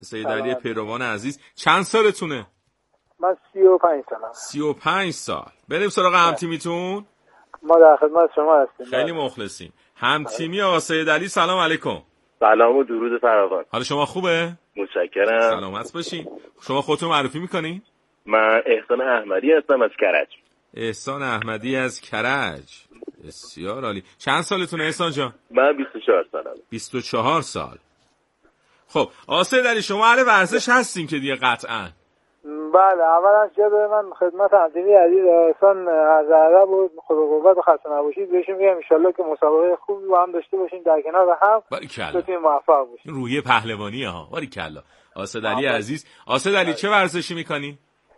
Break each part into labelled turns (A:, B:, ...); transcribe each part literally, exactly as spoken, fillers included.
A: سید علی پیروان عزیز. چند سالتونه؟
B: من سی و پنج سالم.
A: سی و پنج سال. بریم سراغ هم تیمیتون.
B: ما در خدمت شما هستیم.
A: خیلی مخلصیم. هم تیمی آقا سید علی، سلام علیکم.
C: سلام و درود فراوان.
A: حال شما خوبه؟
C: متشکرم.
A: سلامت باشین. شما خودتون معرفی میکنین؟
C: من احسان احمدی هستم از کرج.
A: احسان احمدی از کرج. بسیار عالی. چند سالتونه احسان جان؟
C: من بیست و چهار سالم.
A: بیست و چهار سال. خب آقا سید علی شما اهل ورزش هستین که دیگه قطعاً.
B: بله، اولا جلوی من خدمت همتیمی عزیز احسان عرض ادب و خدا قوت و خسته نباشید بهشون میگم ان شاءالله که مسابقه خوبی با هم داشته باشین در کنار هم.
A: باریکلا.
B: بتونیم موفق باشیم.
A: روحیه پهلوانی ها. باریکلا. آقا سید علی عزیز. آقا سید علی چه ورزشی میکنی؟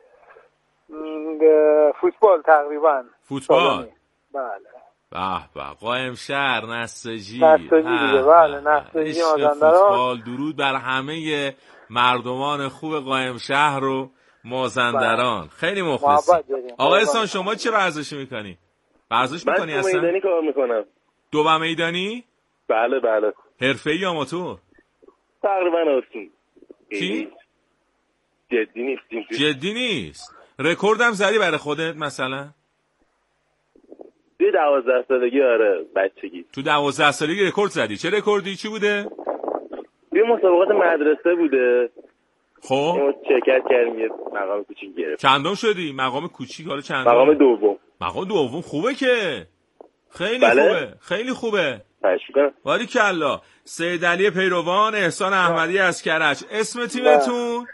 B: فوتبال تقریبا.
A: فوتبال.
B: بله.
A: به به قائم شهر نساجی.
B: نساجی دیگه بله نساجی مازندران.
A: فوتبال درود بر همه مردمان خوب قائم شهر و مازندران. خیلی مخلصیم. آقا احسان شما چه ورزشی میکنی؟ ورزش میکنی اصلا؟
C: من دو میدانی کار میکنم.
A: دو میدانی؟
C: بله بله.
A: حرفه‌ای یا آماتور؟
C: تقریبا آسون.
A: چی؟
C: جدی نیستیم.
A: جدی نیست. رکوردم زدی برای خودت مثلا؟
C: توی دوازده سالگی آره بچگی.
A: تو دوازده سالگی رکورد زدی. چه رکوردی؟ چی بوده؟
C: توی مسابقات مدرسه بوده.
A: خب
C: ما شرکت کردیم یه مقام کوچیک گرفت.
A: چندم شدی؟ مقام کوچیک حالا چندم؟
C: مقام دوم.
A: مقام دوم خوبه که. خیلی
C: بله؟
A: خوبه. خیلی خوبه.
C: تشکر.
A: باریکلا. سید علی پیروان، احسان احمدی از کرج. اسم تیمتون؟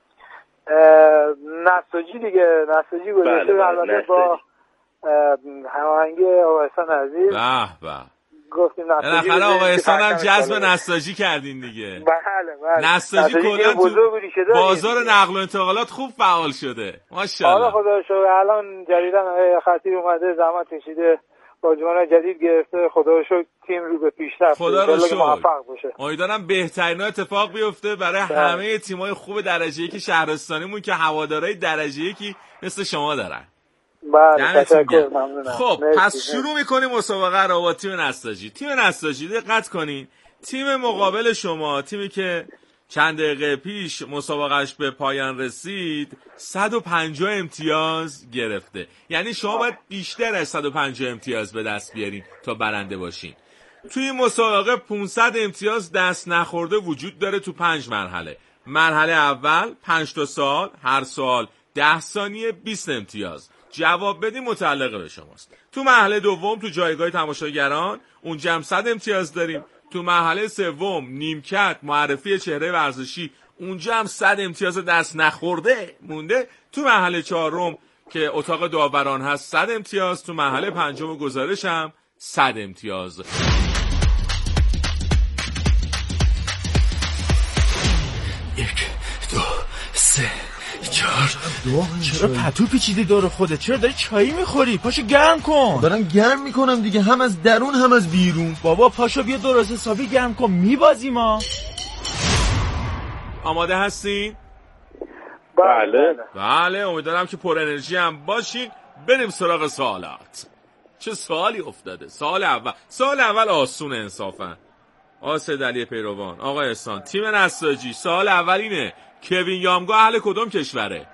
B: نساجی دیگه، نساجی گذاشته
C: بله
B: البته با هماهنگی آقا احسان عزیز.
A: به به.
B: گفتیم نساجی.
A: بالاخره آقا احسان هم جذب نساجی کردین دیگه.
B: بله بله.
A: نساجی کلا تو بازار نقل و انتقالات خوب فعال شده. ماشاءالله.
B: آره خدا شکر الان جدیدن خطیر اومده زحمت کشیده بازیکن جدید گرفته خدا رو شکر تیم رو به پیشرفت.
A: خدا رو شکر.
B: موفق باشه.
A: امیدوارم بهترینا اتفاق بیفته برای بله. همه تیم‌های خوب درجه یک شهرستانیمون که هوادارهای درجه یکی مثل شما دارن.
B: بله تشکر ممنونم.
A: خب پس شروع می‌کنیم مسابقه رو با تیم نساجی. تیم نساجی دقت کنین. تیم مقابل شما، تیمی که چند دقیقه پیش مسابقهش به پایان رسید، صد و پنجاه امتیاز گرفته. یعنی شما باید بیشتر از صد و پنجاه امتیاز به دست بیارین تا برنده باشین. توی مسابقه پانصد امتیاز دست نخورده وجود داره تو پنج مرحله. مرحله اول پنج تا سوال، هر سوال ده ثانیه، بیست امتیاز. جواب بدین متعلق به شماست. تو مرحله دوم تو جایگاه تماشاگران اونجا هم صد امتیاز داریم. تو مرحله سوم نیمکت معرفی چهره ورزشی اونجا هم صد امتیاز دست نخورده مونده. تو مرحله چهارم که اتاق داوران هست صد امتیاز. تو مرحله پنجم گزارش هم صد امتیاز.
D: یک دو سه چهار. چرا پتو پیچیدی دور خودت؟ چرا داری چایی میخوری؟ پاشو گرم کن.
E: دارم گرم میکنم دیگه، هم از درون هم از بیرون.
D: بابا پاشو بیا درست حسابی گرم کن، میبازی ما.
A: آماده هستین؟
C: بله
A: بله امیدوارم که پر انرژی هم باشین. بریم سراغ سوالات. چه سوالی افتاده؟ سوال اول سوال اول آسونه انصافا. آقا سید علی پیروان، آقا احسان، تیم نساجی، سوال اول اینه کوین یامگا اهل کدوم کشوره؟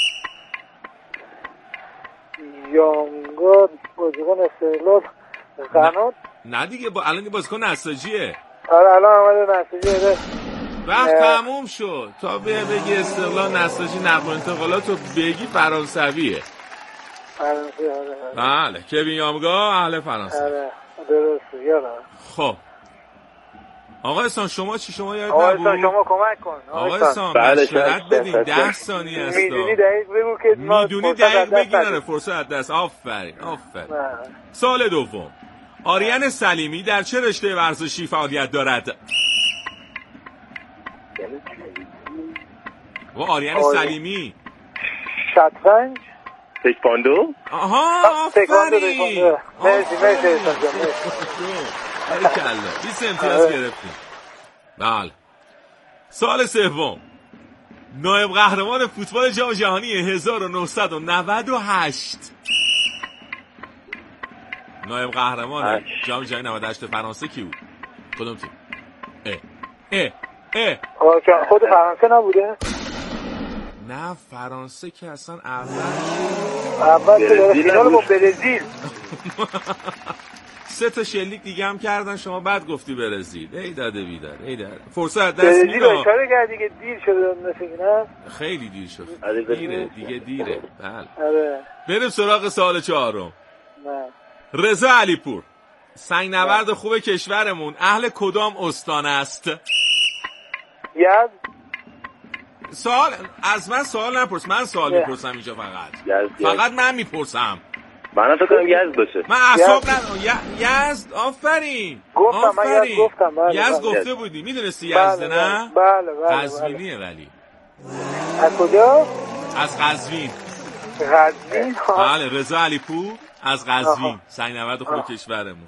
B: یامگا بازیکن استقلال قنات.
A: نه دیگه با الان بازیکن نساجیه.
B: آره الان اومده نساجیه.
A: وقت تموم شد. تا بیا بگی استقلال نساجی نقل و انتقالات رو بگی فرانسویه.
B: فرانسوی آره.
A: بله کوین یامگا اهل فرانسه.
B: آره درسته یادم.
A: خب آقا احسان شما چی؟ شما یاد
B: نبود؟ آقا
A: احسان
B: شما کمک کن.
A: آقا احسان
C: بله
A: مشورت بدین. ده ثانیه است.
B: میدونی دقیق بگو که
A: میدونی دقیق بگی. نره فرصت از دست. آفرین آفرین. سوال دوم آریان سلیمی در چه رشته ورزشی فعالیت دارد؟ و آریان سلیمی
B: شطرنج
C: تکواندو.
A: آها آفرین.
B: مرسی مرسی احسان جان.
A: باریکلا بیست امتیاز گرفتیم. بله سوال سوم نایب قهرمان فوتبال جام جهانی هزار و نهصد و نود و هشت. نایب قهرمان جام جهانی نود و هشت فرانسه کی بود؟ کدوم تیم؟ اه اه اه
B: خود فرانسه نبوده؟
A: نه فرانسه که اصلا اول
B: اول که داره فینال با برزیل.
A: سه تا شلیک دیگه هم کردن شما بعد گفتی برزیل. ای داده بیدار ای داده فرصت دست
B: برزیل
A: میدم.
B: اشاره کرد دیگه دیر شده مثل نه
A: خیلی دیر شد دیره دیگه دیره. بله
B: آره
A: بریم سراغ سوال چهارم.
B: نه
A: رضا علیپور سنگ نورد خوب کشورمون اهل کدام استان است؟
B: یزد.
A: سوال از من سوال نپرس، من سوال میپرسم اینجا فقط
C: یزد.
A: فقط من میپرسم.
C: من فکر کنم یزد باشه.
A: من اعصاب ندارم. یزد آفرین
B: گفتم من یزد گفتم. بله
A: یزد
B: بله.
A: گفته بودی میدونستی یزد نه؟
B: بله بله
A: قزوینیه ولی
B: از کجا؟
A: از قزوین.
B: قزوین.
A: بله رضا علیپور از قزوین سنگ نورد خوب کشورمون.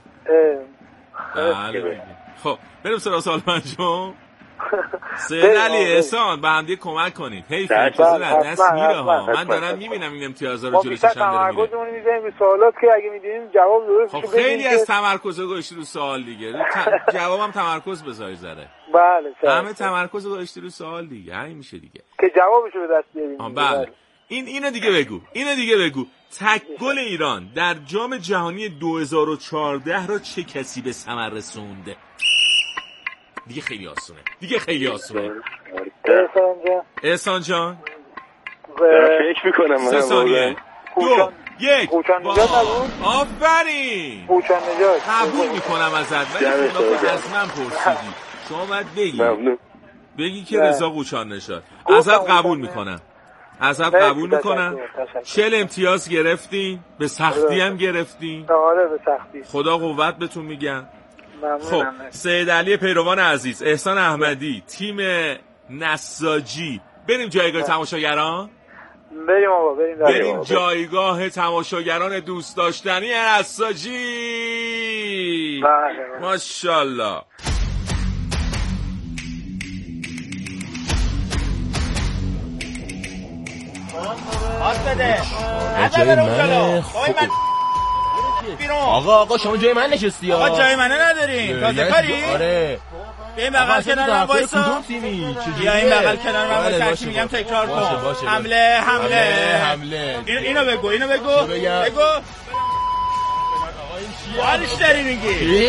A: بله دیگه. خب بریم سراغ سوال پنجم. سید علی احسان به هم دیگه کمک کنید. حیف اجازه از دست میره ها. من دارم میبینم این امتیازا رو جلوی چشم داره میره.
B: تمرکزمون میذاریم رو سوالات که اگه میدونیم جواب درست
A: خب خیلی از تمرکز گذاشتی رو سوال دیگه. جوابم تمرکز بذاری ذره.
B: بله
A: همه تمرکز گذاشتی رو سوال دیگه. همین میشه دیگه.
B: که جوابشو به دست بیاریم.
A: بله. این اینو دیگه بگو. اینو دیگه بگو. تک گل ایران در جام جهانی دو هزار و چهارده را چه کسی به ثمر رسونده؟ دیگه خیلی آسونه. دیگه خیلی آسونه.
B: احسان جان.
A: احسان جان.
C: فکر میکنم
A: سه ثانیه. دو یک.
B: قوچان نجات نبود؟
A: آفرین.
B: قوچان نجات.
A: قبول میکنم ازت ولی خدا از من پرسیدی. شما باید بگی.
C: ممنون.
A: بگی که رضا قوچان نژاد. ازت قبول میکنم. ازت قبول میکنم. چهل امتیاز گرفتین، به سختی هم گرفتین.
B: آره به سختی.
A: خدا قوت بهتون میگم.
B: خب
A: سید علی پیروان عزیز، احسان احمدی، تیم نساجی، بریم جایگاه تماشاگران.
B: بریم آقا بریم
A: بریم جایگاه تماشاگران دوست داشتنی نساجی.
B: بله
A: ماشاءالله.
D: آس بده. جای من خوبه. آقا آقا شما جای من نشستی ها.
F: آقا جای منو ندارین. تازه کاری؟
D: آره.
F: این بغل کنار من وایسا.
D: کدوم تیمی؟
F: یا این بغل کنار من وایسا چی میگم تکرار کن. حمله حمله
D: حمله.
F: اینو بگو اینو بگو. بگو. حالش داری میگی؟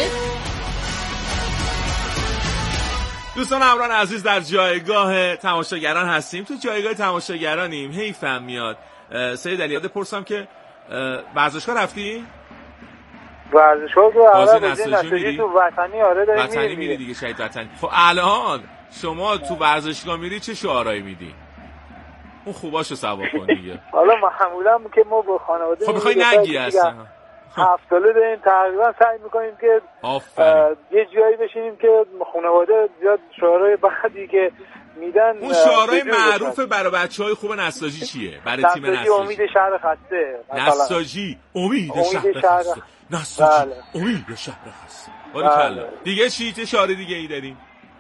A: دوستان همراهان عزیز در جایگاه تماشاگران هستیم. تو جایگاه تماشاگرانیم. حیفم میاد. سید علی یاد پرسم که ورزشگاه رفتی؟
B: ورزشگاه رو
A: بازی
B: نساجی
A: میری؟
B: تو وطنی آره داریم
A: وطنی میری, میری دیگه شهید وطنی. خب الان شما تو ورزشگاه میری چه شعارهایی میدی؟ اون خوباشو سوا کن دیگه.
B: حالا معمولا که ما با خانواده
A: خب میخوای نگی اصلا
B: هفت ساله داریم تقریبا سعی میکنیم که یه جایی بشینیم که خانواده زیاد شعارهای بعدی که میدن
A: اون شعارهای معروف برای بچهای خوب نساجی چیه؟ برای تیم نساجی
B: امید شهر خسته
A: نساجی امید شهر خسته نساجی امید شهر خسته. باریکلا. دیگه چی؟ چه شعار دیگه ای داریم؟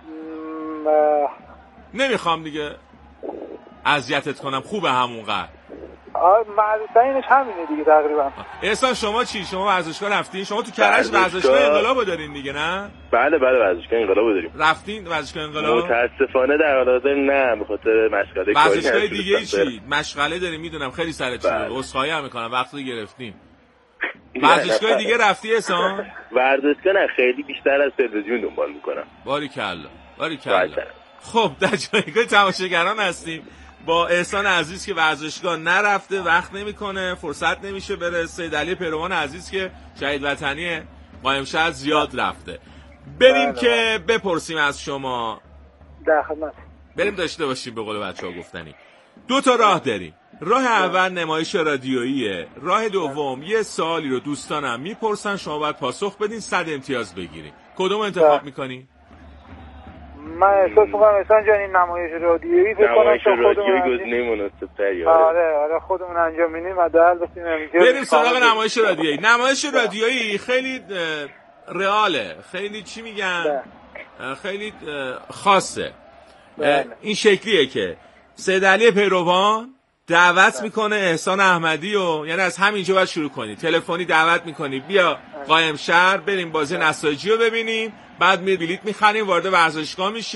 A: نمیخوام دیگه اذیتت کنم. خوبه همونقدر.
B: معروفینش همینه دیگه تقریبا.
A: احسان شما چی؟ شما ورزشگاه رفتین؟ شما تو کرج ورزشگاه انقلاب دارین دیگه نه؟
C: بله بله ورزشگاه انقلاب داریم.
A: رفتین ورزشگاه انقلاب؟
C: متاسفانه در حال حاضر نه به خاطر مشغله کاری.
A: ورزشگاه دیگه چی؟ مشغله داریم میدونم خیلی سرت چیه. عذرخواهی هم میکنم وقتو گرفتیم. ورزشگاه دیگه رفتی احسان؟
C: ورزشگاه نه خیلی بیشتر از تلویزیون دنبال میکنم.
A: باریکلا. باریکلا. خب در جایگاه تماشاگران هستیم با احسان عزیز که ورزشگاه نرفته، وقت نمیکنه، فرصت نمیشه بره. سید علی پیروان عزیز که شهید وطنی قائم شهر زیاد رفته. بریم بله که بپرسیم از شما.
B: در خدمت.
A: بریم داشته باشیم به قول بچه‌ها گفتنی. دو تا راه داریم. راه اول نمایش رادیوییه. راه دوم یه سوالی رو دوستانم میپرسن شما باید پاسخ بدین، صد امتیاز بگیرین. کدوم انتخاب میکنی؟
B: من احساس میکنم احسان جان این نمایش رادیویی فکر کنم که
C: خودمون گزینه مناسب‌تری.
B: آره آره خودمون انجام میدیم و در بسیم
A: بریم سراغ نمایش رادیویی. نمایش رادیویی خیلی رئاله، خیلی چی میگن؟ خیلی خاصه. این شکلیه که سید علی پیروان دعوت میکنه احسان احمدی و یعنی از همینجا باید شروع کنی. تلفنی دعوت میکنی بیا قائم شهر بریم بازی نساجی رو ببینیم، بعد می بلیط میخریم وارد ورزشگاه میشین،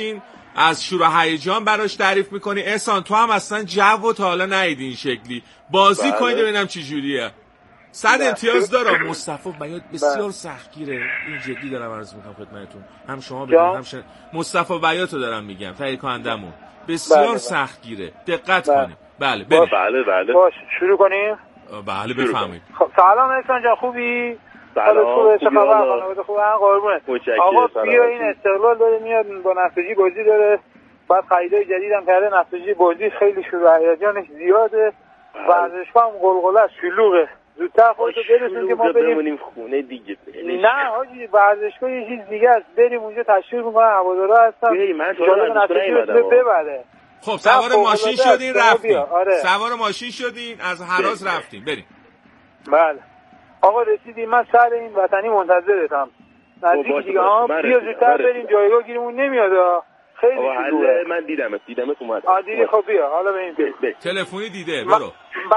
A: از شور و هیجان براش تعریف میکنی. احسان تو هم اصلا جو تا حالا ندیدی این شکلی. بازی کنید ببینم چی جوریه. صد امتیاز داره. مصطفی بیات بسیار سختگیره. این جدی دارم عرض میکنم خدمتتون. هم شما بدونید هم شن... مصطفی بیاتو دارم میگم. تهیه کنندمون بسیار سختگیره. دقت کنید. بله
C: بله بله بله.
B: باش شروع کنیم.
A: بله بفرمایید.
B: خب سلام احسان جان خوبی؟
C: سلام خوبی
B: آقا خوبه قربونت. آقا بیا این استقلال داره میاد با نساجی بازی داره. بعد خریدای جدیدم کرده. نساجی بازی خیلی شور و هیجانش زیاده. ورزشگاه هم قلقله شلوغه. زودتر خودتو برسون که ما بریم
C: خونه دیگه.
B: نه حاجی ورزشگاه یه چیز دیگه است. بریم اونجا تشویق میکنن هوادارا هستن.
C: من تو نساجی
B: ببره.
A: خب سوار ماشین شدین رفتین. آره. سوار ماشین شدین از هراز رفتین. بریم.
B: بله. آقا رسیدیم. من سر این وطنی منتظرتم. نزدیک دیگه ها. بیا زودتر بریم جایگاه گیرمون نمیاد. خیلی
C: شلوغه. من دیدمت دیدمت اومد.
B: آ دیدی خب بیا حالا بریم.
A: تلفنی دیده برو.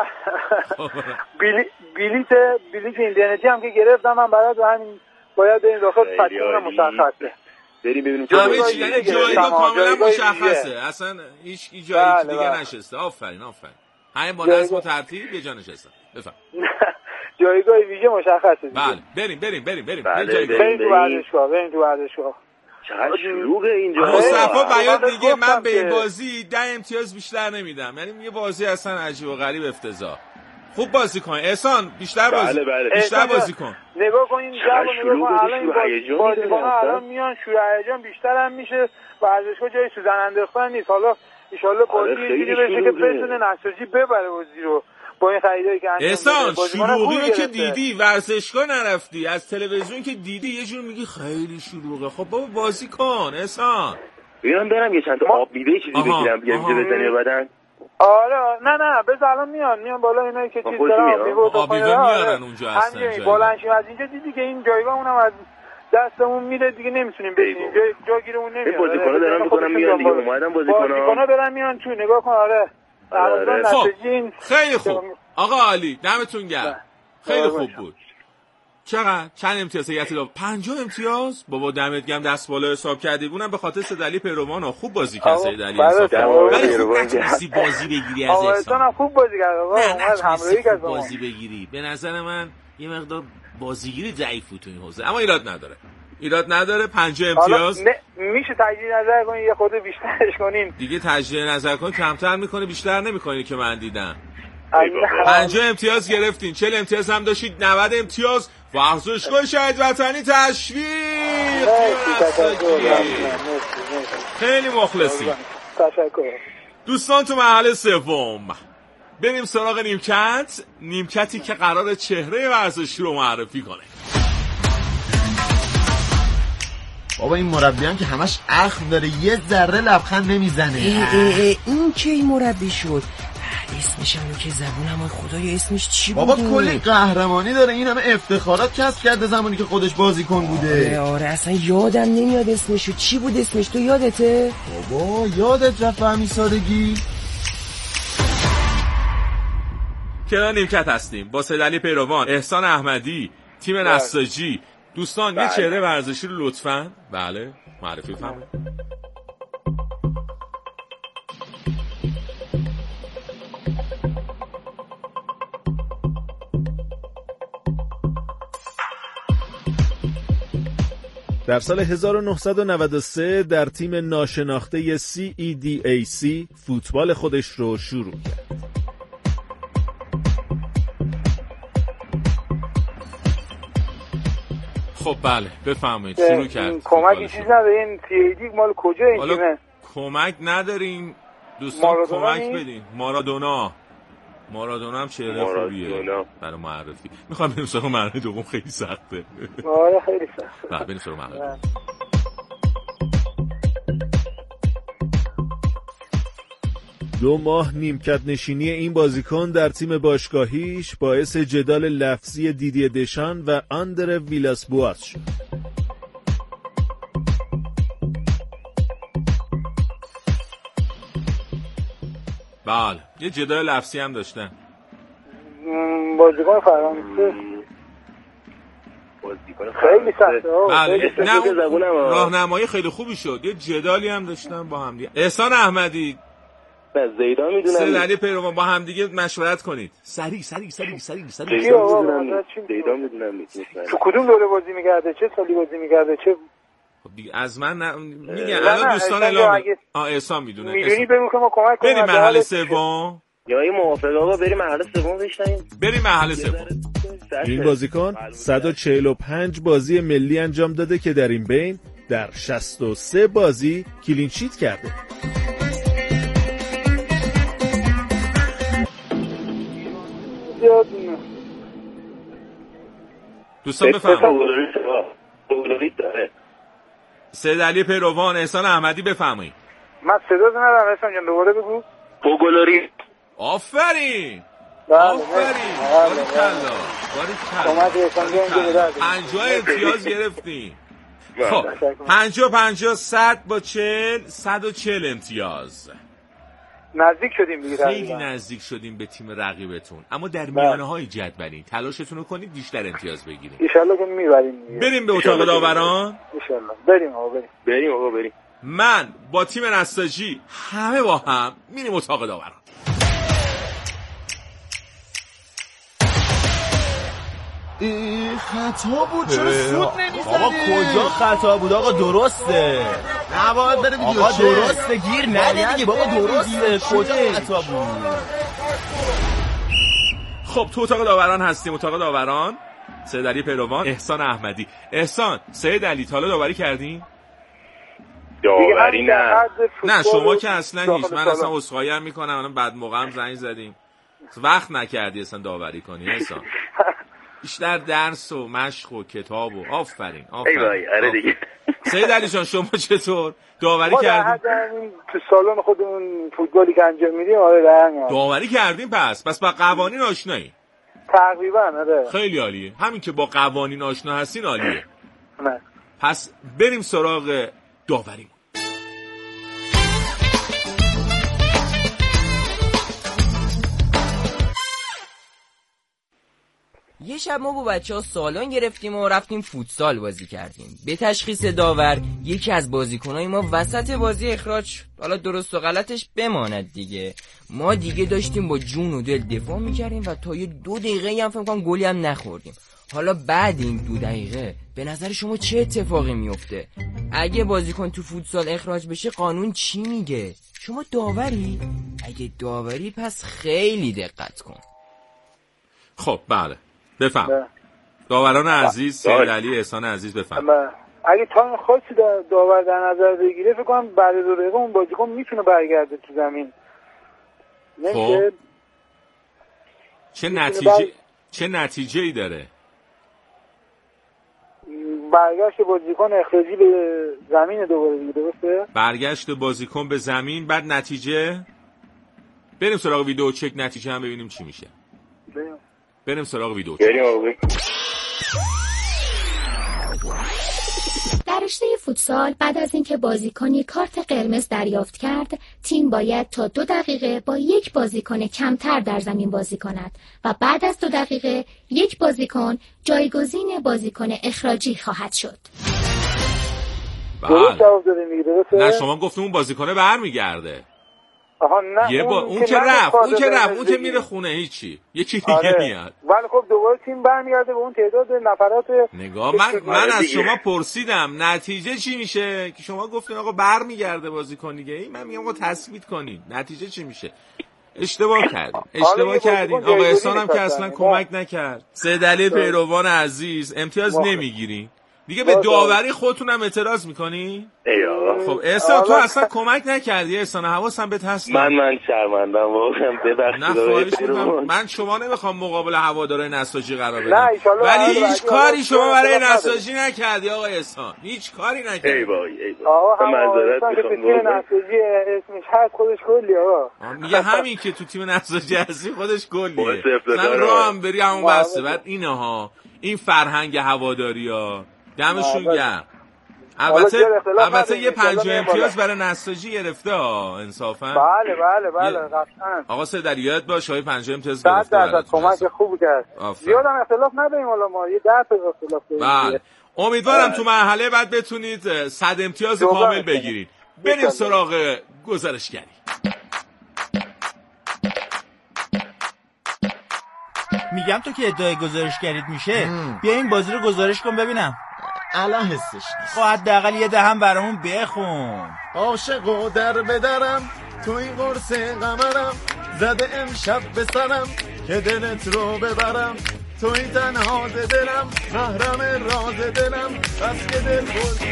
B: بلیت بلیت بلیت اینترنتی هم که گرفتم من برات همین باید بریم داخل فکر مشخصه.
C: بریم ببینیم
A: همه چی یعنی جایگاه کاملا مشخصه. اصلا هیچ جایی دیگه نشسته. آفرین آفرین. همین با نظم و ترتیب یه جا نشستم. بفهم.
B: جایگاه ویژه مشخصه.
A: بله بریم بریم بریم بریم.
B: بریم تو ورزشگاه بریم تو ورزشگاه.
C: چقدر شلوغه اینجا.
A: مصطفی بیات دیگه من به این بازی ده امتیاز بیشتر نمیدم. یعنی یه بازی اصلا عجیب و غریب افتضاح. خوب بازی کن احسان بیشتر بازی
C: بله بله.
A: بیشتر بازی کن.
B: نگاه کن این جو نگاه کن الان بازیکن‌ها الان میان شور هیجان بیشتر هم میشه. ورزشگاه جای سوزن انداختن نیست. حالا ان شاءالله بازی اینجوری بشه که بتونه نساجی ببره بازی رو. با این خریدایی که انجام
A: احسان شلوغی رو که دیدی ورزشگاه نرفتی از تلویزیون که دیدی یه جور میگی خیلی شلوغه. خب بابا بازی کن احسان.
C: بیام برم یه چند تا آب میوه چیزی بگیرم بیام اینجا بزنی بدن.
B: آره نه نه بذار الان میان میان بالا اینایی که چیز دارن میوه
A: آب میوه میارن اونجا هستن.
B: همین بالانشیم از اینجا دیدی که این جایگاه اونم از دستمون میره دیگه نمیتونیم بریم. جا جا گیرمون نمیاد.
C: بازیکن‌ها دارن میکنن میان دیگه اومدن بازیکن‌ها.
B: بازیکن‌ها برن میان تو نگاه کن آره.
A: خب خیلی خوب آقا عالی دمتون گرم. خیلی خوب بود. چقدر چند امتیاز هیئت داور؟ پنجاه امتیاز. بابا دمت گرم دست بالا حساب کردی. اونم به خاطر سدلی پیروان خوب بازی کرد سدلی حساب. ولی خوب نتونستی بازی بگیری از احسان.
B: خوب بازی کرد آقا. اومد همراهی کرد
A: بازی بگیری. به نظر من یه مقدار بازیگیری ضعیف بود تو این حوزه اما ایراد نداره. ایراد نداره. پنجاه امتیاز.
B: میشه تجدید نظر کنین یه خورده بیشترش کنین.
A: دیگه تجدید نظر کن کمتر میکنه بیشتر نمیکنی که من دیدم. پنجاه امتیاز گرفتین. چهل امتیاز هم داشتید. نود امتیاز. ورزشگاه شهید وطنی تشویق. خیلی مخلصی.
B: تشکر.
A: دوستان تو مرحله سوم بریم سراغ نیمکت. نیمکتی که قرار چهره ورزشی رو معرفی کنه.
E: بابا این مربی هم که همش اخم داره یه ذره لبخند نمیزنه.
G: ای ای ای این کی مربی شد؟ اسمش هم که زبونم خدای اسمش چی بود؟
E: بابا کلی قهرمانی داره. این همه افتخارات کسب کرده زمانی که خودش بازیکن بوده.
G: آره آره اصلا یادم نمیاد اسمشو. چی بود اسمش تو یادته؟
E: بابا یادت رفت همین سادگی.
A: کنار نیمکت هستیم با سیدعلی پیروان، احسان احمدی، تیم نساجی. دوستان بله. یه چهره ورزشی رو لطفاً بله معرفی فرمایید.
H: در سال هزار و نهصد و نود و سه در تیم ناشناخته سی ای دی ای سی فوتبال خودش رو شروع کرد.
A: خب بله بفرمایید شروع کرد.
B: کمکی چیز نداره این سی ای دی مال کجا این تیمه؟
A: کمک ندارین دوستان کمک بدین. مارادونا مارادونا هم چهره خوبیه برای معرفی. میخوام بریم سراغ مرحله دوم خیلی سخته.
B: آره خیلی سخته.
A: بله بریم سراغ مرحله.
H: دو ماه نیمکت نشینی این بازیکن در تیم باشگاهیش باعث جدال لفظی دیدی دشان و آندره ویلاس بواس شد.
A: بله یه جدال لفظی هم داشتن.
B: بازیکن فرانسه
C: بازیکن
B: خیلی سخته.
A: بله نه راهنمایی خیلی خوبی شد. یه جدالی هم داشتن با هم دیگه. احسان احمدی
C: نه زیدا میدونم
A: سید علی پیروان با هم دیگه مشورت کنید. سری سری سری سری سری
C: زیدا میدونم.
B: تو کدوم دوره بازی می‌کرده؟ چه سالی بازی می‌کرده؟ چه
A: خب دیگه از من ن... میگه الان دوستان اعلام آ احسان میدونه.
B: میدونی بگو که ما کمک کنیم.
A: بریم مرحله سوم.
C: یا این موافقه آقا بریم مرحله سوم بشینیم.
A: بریم مرحله سوم.
H: این بازیکن صد و چهل و پنج بازی ملی انجام داده که در این بین در شصت و سه بازی کلین شیت کرده.
A: دوستان بفرمایید. سید علی پیروان احسان احمدی بفرمایید.
B: من صدا ندارم احسان جان دوباره بگو.
C: فوگولوری.
A: آفرین. آفرین. باریکلا. باریکلا. پنجاه امتیاز گرفتیم. خب پنجاه پنجاه صد با چهل صد و چهل امتیاز.
B: نزدیک شدیم دیگه.
A: خیلی نزدیک شدیم به تیم رقیبتون، اما در میانه های جدولین. تلاشتون رو کنید بیشتر امتیاز بگیرید.
B: ان شاءالله که میبریم.
A: بریم به اتاق داوران.
B: ان شاءالله. بریم آقا بریم.
C: بریم آقا بریم.
A: من با تیم نساجی همه با هم میریم اتاق داوران.
E: ای خطا بود، چرا سود نمیزنی؟
D: بابا کجا خطا بود آقا؟ درسته.
E: نباید بره ویدیو
D: آقا درسته، گیر نده دیگه بابا، درسته. کجا خطا بود؟
A: خب تو اتاق داوران هستیم. اتاق داوران سید علی پیروان احسان احمدی. احسان سید علی تا حالا داوری کردین؟
C: داوری نه
A: نه شما که اصلا هیچ. من اصلا عذرخواهی هم میکنم، الان بعد موقع هم زنگ زدیم وقت نکردی اصلا داوری کنی احسان. بیشتر درس و مشق و کتاب و آفرین آفرین.
C: ای وای آره دیگه.
A: سید علی جان شما چطور داوری کردین؟
B: تو سالن خودمون فوتبالی که انجام میدیم آره درنگ
A: داوری کردیم. پس پس با قوانین آشنایی؟
B: تقریبا آره.
A: خیلی عالیه. همین که با قوانین آشنا هستین عالیه.
B: نه
A: پس بریم سراغ داوری.
G: یه شب ما با بچه ها سالن گرفتیم و رفتیم فوتسال بازی کردیم. به تشخیص داور یکی از بازیکنای ما وسط بازی اخراج، حالا درست و غلطش بماند دیگه. ما دیگه داشتیم با جون و دل دفاع میکردیم و تا یه دو دقیقه هم فکر کنم گلی هم نخوردیم. حالا بعد این دو دقیقه به نظر شما چه اتفاقی میفته؟ اگه بازیکن تو فوتسال اخراج بشه قانون چی میگه؟ شما داوری؟ اگه داوری پس خیلی دقت کن.
A: خب بله بفهم. داوران عزیز سید علی احسان عزیز بفهم.
B: اگه تایم خاصی داور در نظر بگیره فکر کنم بعد دو دقیقه اون بازیکن میتونه برگرده تو زمین.
A: خب چه نتیجه چه نتیجه ای داره؟
B: برگشت بازیکن اخراجی به زمین دوباره دیگه. درسته؟
A: برگشت بازیکن به زمین بعد نتیجه. بریم سراغ ویدیو چک نتیجه هم ببینیم چی میشه.
B: بریم
A: بریم سراغ ویدیو.
I: در رشته فوتسال بعد از اینکه بازیکنی کارت قرمز دریافت کرد، تیم باید تا دو دقیقه با یک بازیکن کمتر در زمین بازی کند و بعد از دو دقیقه یک بازیکن جایگزین بازیکن اخراجی خواهد شد.
A: بله. نه شما گفتم اون بازیکنه برمیگرده.
B: آها نه
A: یه با... اون که رفت اون که رفت اون که میره خونه هیچی یکی دیگه آره. میاد.
B: ولی خب دوباره تیم برمیگرده به اون تعداد نفرات.
A: نگاه من من از شما پرسیدم نتیجه چی میشه که شما گفتین آقا برمیگرده بازیکن دیگه. این من میگم آقا تثبیت کنین نتیجه چی میشه. اشتباه کردین اشتباه کردین. آقا احسان هم که اصلا کمک نکرد. سید علی پیروان عزیز امتیاز نمیگیرین دیگه. به داوری خودتون هم اعتراض میکنی؟ خب احسان تو اصلا کمک نکردی. احسان حواسم بهت هست.
C: من من شرمندم واقعا ببخشید.
A: من شما نمیخوام مقابل هوادارهای نساجی قرار بدم ولی هیچ کاری شما برای نساجی نکردی آقا احسان. هیچ کاری نکردی.
C: ای وای ای وای معذرت میخوام.
B: نساجی اسمش هست خودش گلی آقا.
A: میگه همین که تو تیم نساجی هستی خودش گلیه. من راه هم بری همون بسته. بعد اینها این فرهنگ هواداریا دمشون گرم. البته البته یه پنجاه امتیاز برای نساجی گرفته ها انصافا.
B: بله بله بله قطعاً.
A: آقا سیدعلی باش های پنجاه امتیاز گرفته.
B: صد درصد کمک خوب کرد. زیاد هم اختلاف نداریم حالا ما یه ده تا اختلاف داریم.
A: بله. امیدوارم تو مرحله بعد بتونید صد امتیاز کامل بگیرید. بریم سراغ گزارشگری.
D: میگم تو که ادعای گزارشگریت میشه بیا این بازی رو گزارش کن ببینم.
E: الان حسش نیست.
D: خب حداقل یه دهم برامون بخون.
E: عاشق و در بدرم تو این قرص قمرم زده امشب به سرم که دلت رو ببرم تو این تنها دلم محرم راز دلم بس که دل بود.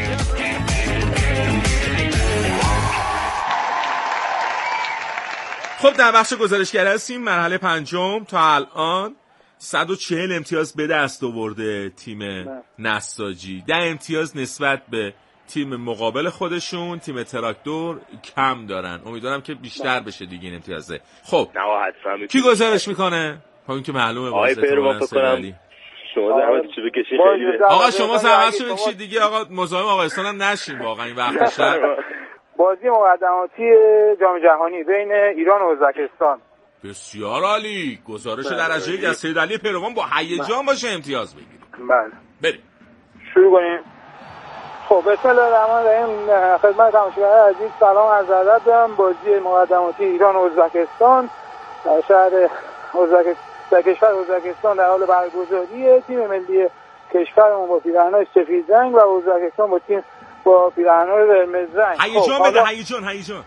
A: خب در بخش گزارشگر هستیم. مرحله پنجم تا الان صد و چهل امتیاز به دست آورده تیم نساجی. ده امتیاز نسبت به تیم مقابل خودشون تیم تراکتور کم دارن. امیدوارم که بیشتر بشه دیگه این امتیازه. خب کی گزارش میکنه؟ با این که معلومه واسه تو
C: کنم شما زحمت چه بکشید خیلی.
A: آقا شما زحمت بکشید دیگه. آقا مزاحم آقا احسان هم نشین واقعا این وقت بیشتر.
B: بازی مقدماتی جام جهانی بین ایران و ازبکستان.
A: بسیار عالی. گزارش درجه یک از سیدعلی پیروان با هیجان باشه امتیاز بگیریم.
B: بله
A: بریم
B: شروع کنیم. خب بسم الله الرحمن الرحیم. خدمت تماشاگران عزیز سلام عرض ادب دارم. بازی مقدماتی ایران و ازبکستان در شهر ازبکستان کشور ازبکستان در حال برگزاریه. تیم ملی کشورمون با پیراهن‌های سفید رنگ و ازبکستان با تیم با پیراهن‌های قرمز رنگ.
A: هیجان بده هیجان هیجان.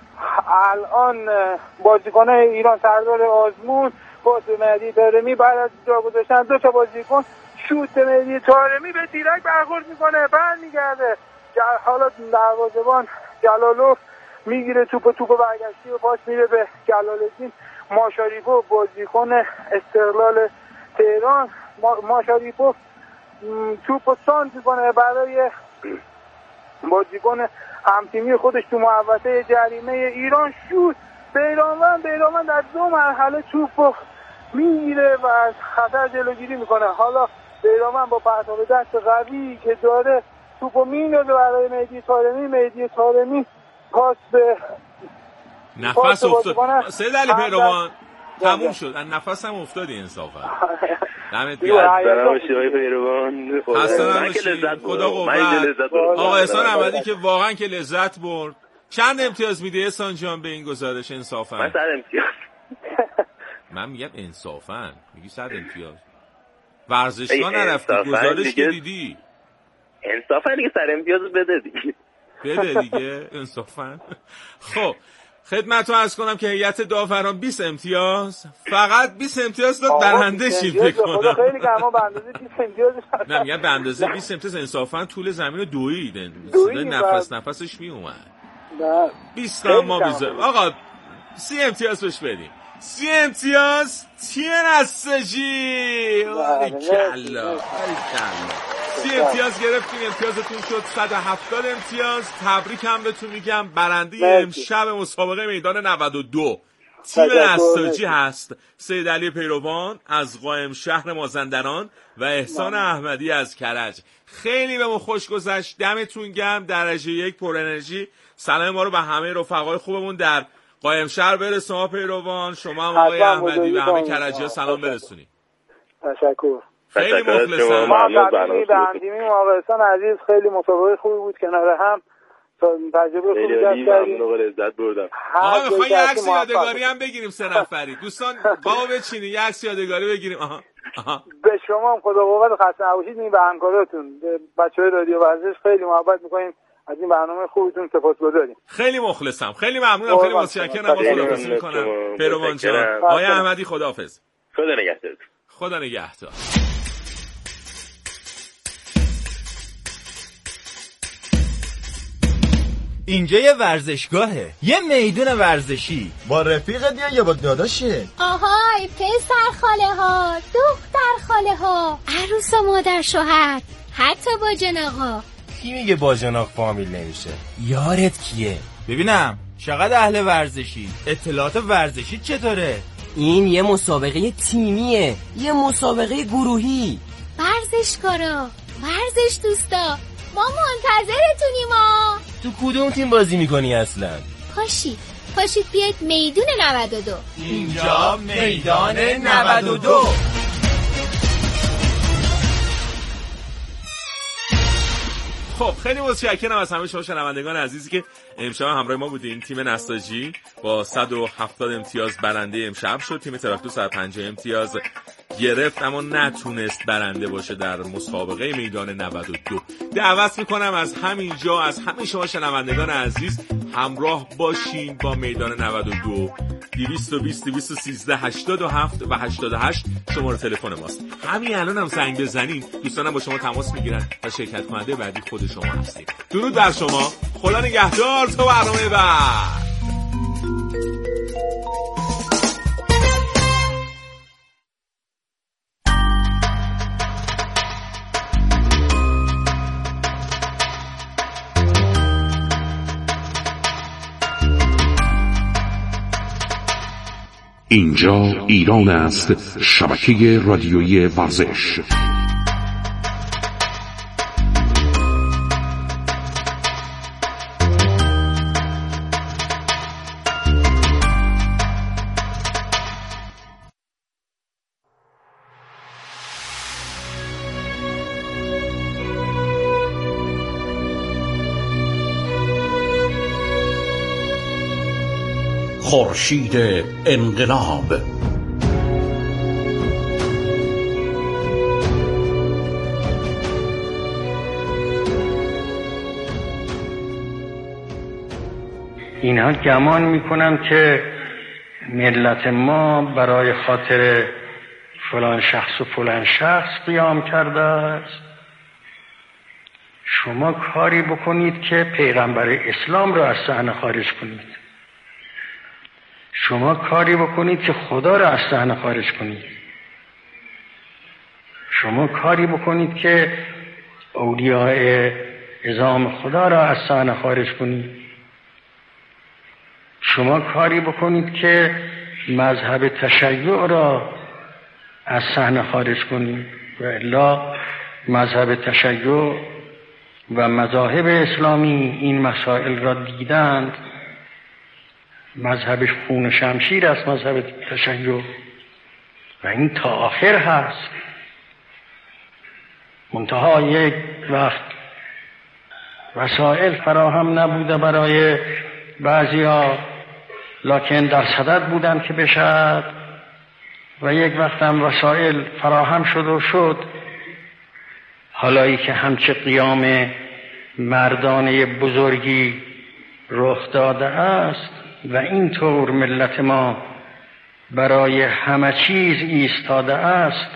B: الان بازیکن ایران سردار آزمون با مهدی طارمی بعد از جا گذاشتن دو تا بازیکن شوت مهدی طارمی به تیرک برخورد میکنه برمیگرده. حالا دروازه‌بان جلالوف میگیره توپ توپ برگشتی و پاس میره به جلال‌الدین ماشاریپوف بازیکن استقلال تهران. ماشاریپوف توپ سانت میکنه برای بازیکن همتیمی خودش تو محوطه جریمه ایران شوت. بیرانوند بیرانوند در دو مرحله توپ میگیره و از خطر جلوگیری میکنه. حالا بیرانوند با پرتاب دست قوی که داره توپو میندازه برای مهدی طارمی. مهدی طارمی پاس به
A: نفس افتاد. سیدعلی پیروان تموم شد. از نفس هم افتادی انصافا. دمت گرم.
C: سلام شما پیروان.
A: حسنا خدا قوت. آقا احسان احمدی که واقعا که لذت برد. چند امتیاز میده احسان جان به این گزارش انصافا؟
C: من صد امتیاز.
A: من میگم انصافا میگی صد امتیاز. ورزشگاه نرفتی گزارش که دیدی.
C: انصافا دیگه صد امتیاز بده دیگه.
A: بده دیگه انصافا. خب خدمتتون عرض کنم که هیئت داوران بیست امتیاز فقط بیست امتیاز داد برنده شیم فکر کنم.
B: خیلی گرما به اندازه بیست امتیاز.
A: نه میگم به اندازه بیست امتیاز انصافا طول زمین رو دوید. صدای نفس نفسش می اومد. بیست تا ما بیزار. آقا سی امتیاز بهش بدیم. سی امتیاز تیم نساجی. وای کلا وای کلا. سی امتیاز گرفتیم. امتیازتون شد صد و هفتاد امتیاز. تبریک هم بهتون میگم. برنده امشب مسابقه میدان نود و دو تیم نساجی هست سیدعلی پیروان از قائم شهر مازندران و احسان احمدی از کرج. خیلی بهمون خوش گذشت. دمتون گرم. درجه یک پر انرژی. سلام ما رو به همه رفقای خوبمون در قائم شهر برسون. ها پیروان شما هم آقای احمدی به همه کرجی‌ها سلام برسونید.
B: تشکر.
A: خیلی مخلصم.
B: ما به همتیمی آقایان عزیز خیلی مسابقه خوبی بود کنار هم. تجربه خوبی داشتیم.
C: ممنون لذت بردم.
A: آقا می‌خوای یه عکس یادگاری هم بگیریم سه نفری. دوستان قاو بچینید یه عکس یادگاری بگیریم. آها. آها.
B: به شما هم خدا قوت خسته نباشید. این به همکاراتون به بچه‌های رادیو ورزش خیلی محبت می‌کنیم. از این برنامه خوبتون سپاسگزاریم.
A: خیلی مخلصم. خیلی ممنونم. خیلی متشکرم. خداحافظی می‌کنم. پیروان جان. آقای احمدی خداحافظ.
C: خدا نگهدار.
A: خدا نگهدار.
D: اینجا یه ورزشگاهه، یه میدون ورزشی.
E: با رفیقت یا با داداشه؟
I: آهای پسر خاله ها، دختر خاله ها، عروس و مادر شوهر، حتی با جناقا.
J: کی میگه با جناق فامیل نمیشه؟
D: یارت کیه؟ ببینم چقدر اهل ورزشی. اطلاعات ورزشی چطوره؟
G: این یه مسابقه تیمیه، یه مسابقه گروهی.
I: ورزشکارا، ورزش دوستا،
K: ما منتظرتونیم ها.
J: تو کدوم تیم بازی میکنی اصلا؟
K: پاشید پاشید بیاید میدون نود و دو.
D: اینجا میدان نود و دو.
A: خب خیلی متشکرم از همه شما شنوندگان عزیزی که امشب همراه ما بودین. تیم نساجی با صد و هفتاد امتیاز برنده امشب شد. تیم تراکتور صد و پنجاه امتیاز گرفت اما نتونست برنده باشه در مسابقه میدان نود و دو. دعوت میکنم از همینجا از همه شما شنوندگان عزیز همراه باشین با میدان نود و دو. دویست و بیست دویست و سیزده هشتاد و هفت و هشتاد و هشت شماره تلفن ماست. همین الان هم زنگ بزنین، دوستانم با شما تماس میگیرن و شرکت کننده بعدی خود شما هستید. درود بر شما، خدا نگهدار تا برنامه بعد.
L: اینجا ایران است، شبکه رادیویی ورزش. خورشید انقلاب.
M: اینها گمان میکنم که ملت ما برای خاطر فلان شخص و فلان شخص قیام کرده است. شما کاری بکنید که پیغمبر اسلام را از صحنه خارج کنید. شما کاری بکنید که خدا را از صحنه خارج کنید. شما کاری بکنید که اولیاء عظام خدا را از صحنه خارج کنید. شما کاری بکنید که مذهب تشیع را از صحنه خارج کنید. و الا مذهب تشیع و مذاهب اسلامی این مسائل را دیدند. مذهبش خون شمشیر است، مذهب تشیع، و این تا آخر هست. منتها یک وقت وسائل فراهم نبوده برای بعضیا، لکن در صدد بودن که بشد، و یک وقت هم وسائل فراهم شد و شد. حالایی که همچه قیام مردانه بزرگی رخ داده است و اینطور ملت ما برای همه چیز ایستاده است،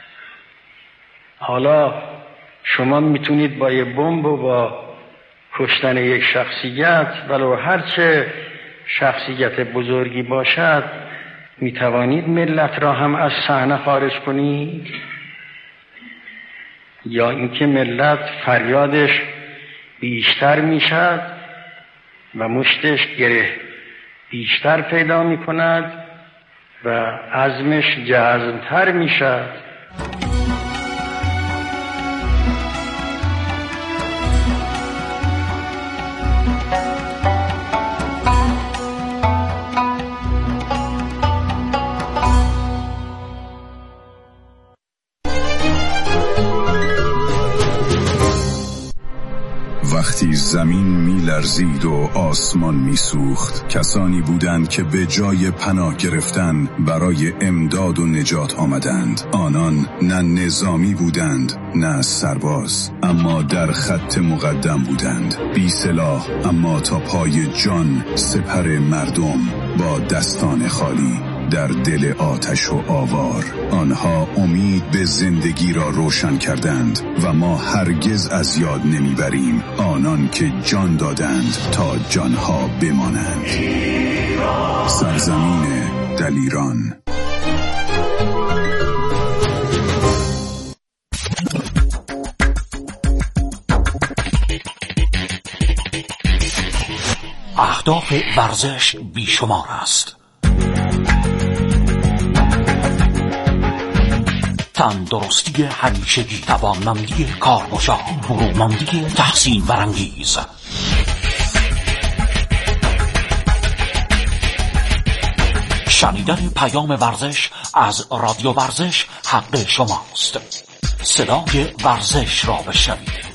M: حالا شما میتونید با یه بمب و با کشتن یک شخصیت، ولو هرچه شخصیت بزرگی باشد، میتوانید ملت را هم از صحنه خارج کنید، یا اینکه ملت فریادش بیشتر میشد و مشتش گره بیشتر پیدا می کند و عزمش جزم‌تر می شد.
N: وقتی زمین می لرزید و آسمان می سوخت، کسانی بودند که به جای پناه گرفتن برای امداد و نجات آمدند. آنان نه نظامی بودند نه سرباز، اما در خط مقدم بودند، بی سلاح اما تا پای جان، سپر مردم با دستان خالی در دل آتش و آوار. آنها امید به زندگی را روشن کردند و ما هرگز از یاد نمیبریم آنان که جان دادند تا جانها بمانند. سرزمین دلیران.
L: اهداف ورزش بیشمار است. تندرستی همیشگی، توانمندی کارگشا، برومندی تحسین برانگیز. شنیدن پیام ورزش از رادیو ورزش حق شماست. صدای ورزش را بشنوید.